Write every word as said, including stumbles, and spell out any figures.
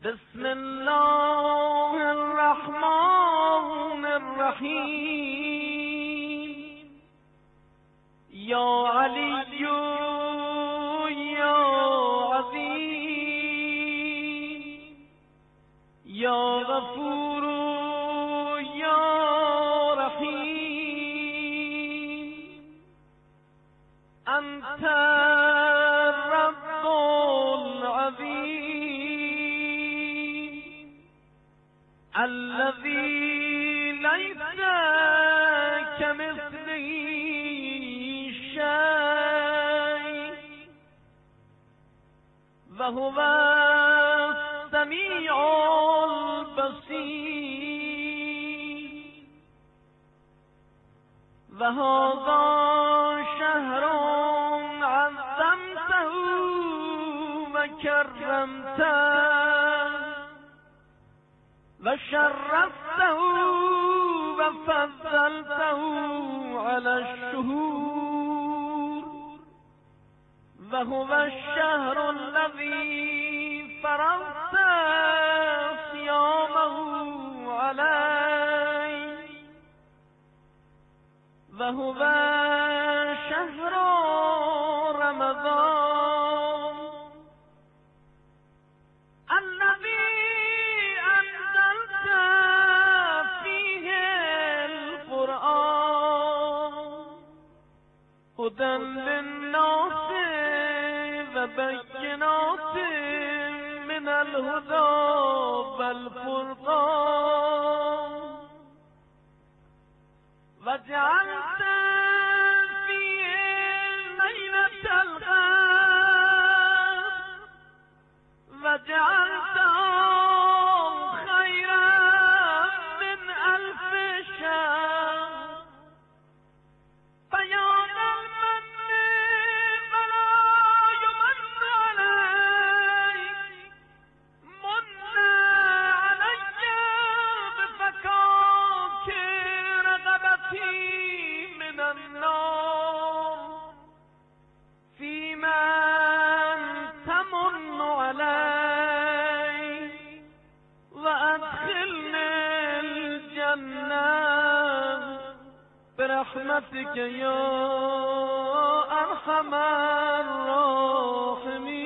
بسم الله الرحمن الرحیم. یا علی یا عظیم، یا غفور یا رحیم. انت رب العظیم الذي ليس كمثله شيء وهو السميع البصير. وهذا شهر عظمته وكرمته وشرفته وفضلته على الشهور. وهو الشهر الذي فرضت صيامه عليه. وهو شهر رمضان الذي أنزلت فيه القرآن هدى للناس وبينات من الهدى والفرقان. وجعلت فيه ليلة القدر وجعلته خيرا من ألف شهر. فيا ذا المن ولا يمن عليك من علي بفكاك رغبتي من النار فيما تمن علي وأدخلني الجنة برحمتك يا أرحم الراحمين.